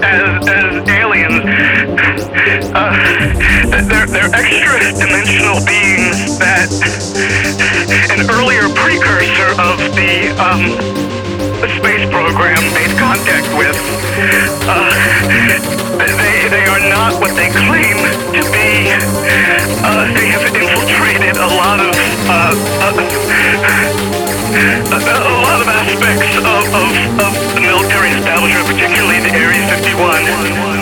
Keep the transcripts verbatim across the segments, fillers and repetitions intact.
as, as aliens. Uh, they're, they're extra-dimensional beings that an earlier precursor of the, um, the space program made contact with. Uh, they, they are not what they claim to be. Uh, they have infiltrated a lot of, uh, uh, a, a lot of aspects of, of, of the military establishment, particularly the Area fifty-one.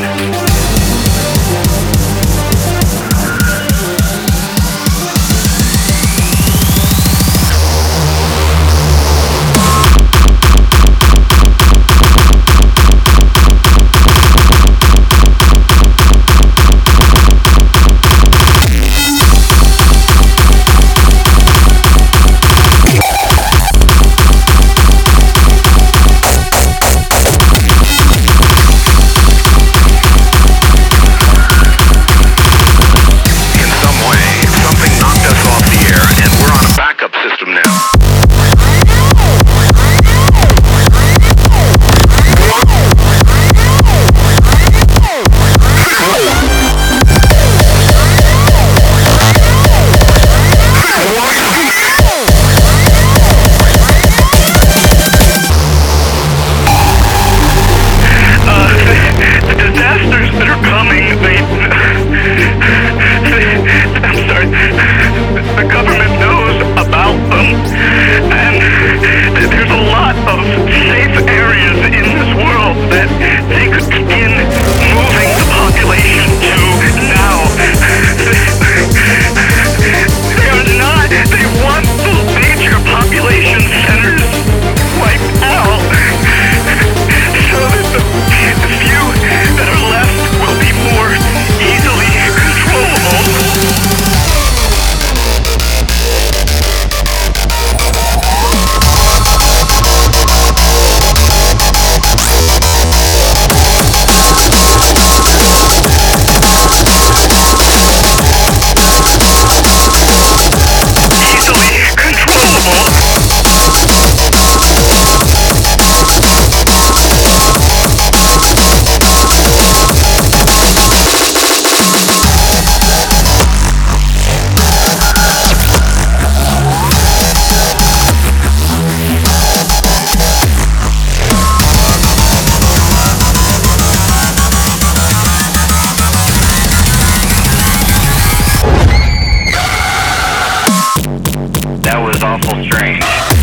That was awful strange.